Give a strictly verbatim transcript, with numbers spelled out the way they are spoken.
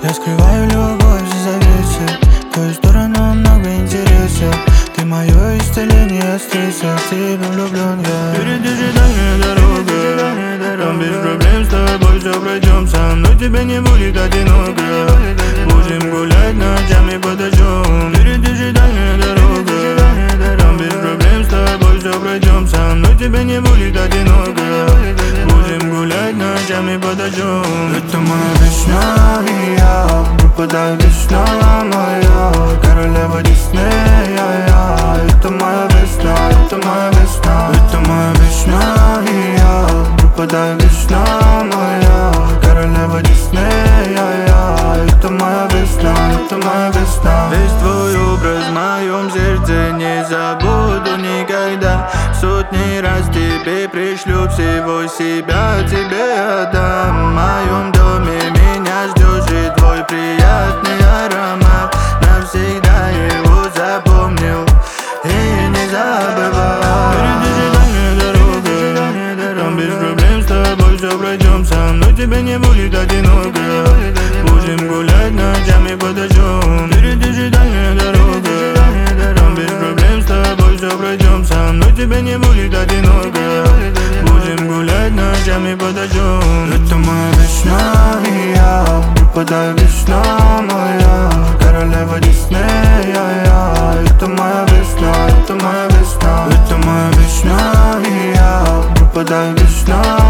Я скрываю любовь за завесой, в твою сторону много интересов. Ты мое исцеление от стресса, в тебя влюблен я. Впереди же дальняя дорога, там без проблем с тобой все пройдем. Со мной тебе не будет одиноко, будем гулять ночами под дождем. Впереди же дальняя дорога, там без проблем с тобой все пройдем. Со мной тебе не будет одиноко, будем гулять ночами под дождем. Это моя весна, и я пропадаю весна моя, королева Диснея, я. Это моя весна, это моя весна, это моя весна, и я пропадаю весна моя, королева Диснея, я. Это моя весна, это моя весна. Весь твой образ в моем сердце не забуду никогда. Сотни раз тебе пришлю, всего себя тебе отдам. В моем доме меня ждешь, и твой приятный аромат навсегда его запомнил и не забывал. Впереди же дальняя дорога, там без проблем с тобой все пройдем. Со мной тебе не будет одиноко, будем гулять ночами под дождем. Впереди же дальняя дорога, там без проблем с тобой все пройдем. Со мной тебе не будет одиноко, будем гулять ночами под дождем. Это моя весна, и я пропадаю весна моя, королева Диснея, я. Это моя весна, это моя весна, это моя весна, и я пропадаю весна